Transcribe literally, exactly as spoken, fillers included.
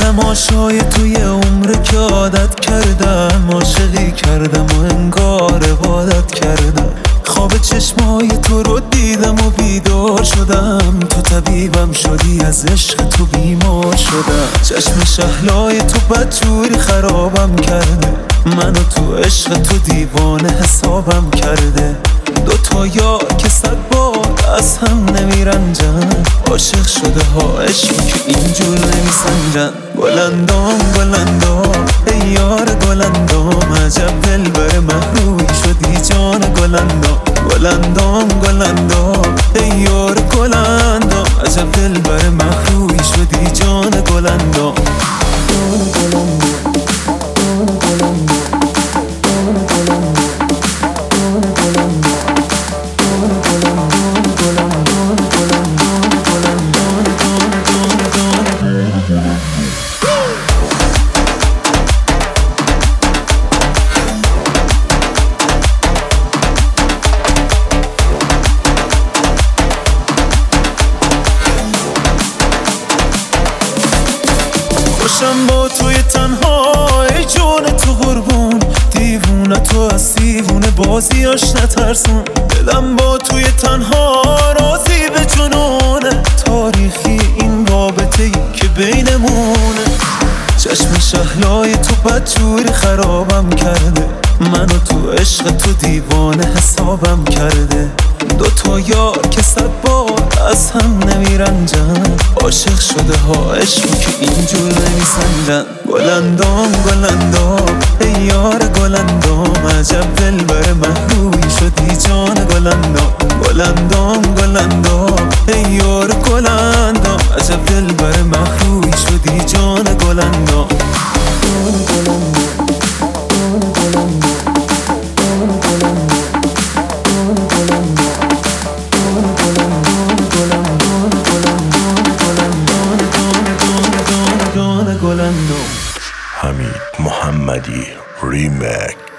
تماشای توی عمر که عادت کردم، عاشقی کردم و انگار عبادت کردم. خواب چشمای تو رو دیدم و بیدار شدم، تو طبیبم شدی، از عشق تو بیمار شدم. چشم شهلای تو بدجوری خرابم کرده، منو تو عشق تو دیوانه حسابم کرده. دو تا یار که صد بار از هم نمیرنجن، عاشق شده ها عشقی که اینجور نمیسنجن. گلندام گلندام ای یار گلندام، عجب دلبر محروی شدی جان گلندام. گلندام گلندام ای یار گلندام، عجب دلبر محروی شدی جان گلندام. خوشم با توی تنهای جون تو قربون، دیوونه تو از دیوونه بازیاش نترسون. دلم با توی تنها راضی به جنونه، تاریخی این رابطه ای که بینمونه. چشم شهلای تو بدجوری خرابم کرده، منو تو عشق تو دیوانه حسابم کرده. دو تا یار که صد بار از هم نمیرنجن، عاشق شده ها عشقی که اینجور نمیسنجن. گلندام گلندام ای یار گلندام، عجب دلبر محروی شدی جان گلندام. گلندام گلندام ای یار گلندام، عجب دلبر محروی شدی جان گلندام. حمید محمدی ریمیک.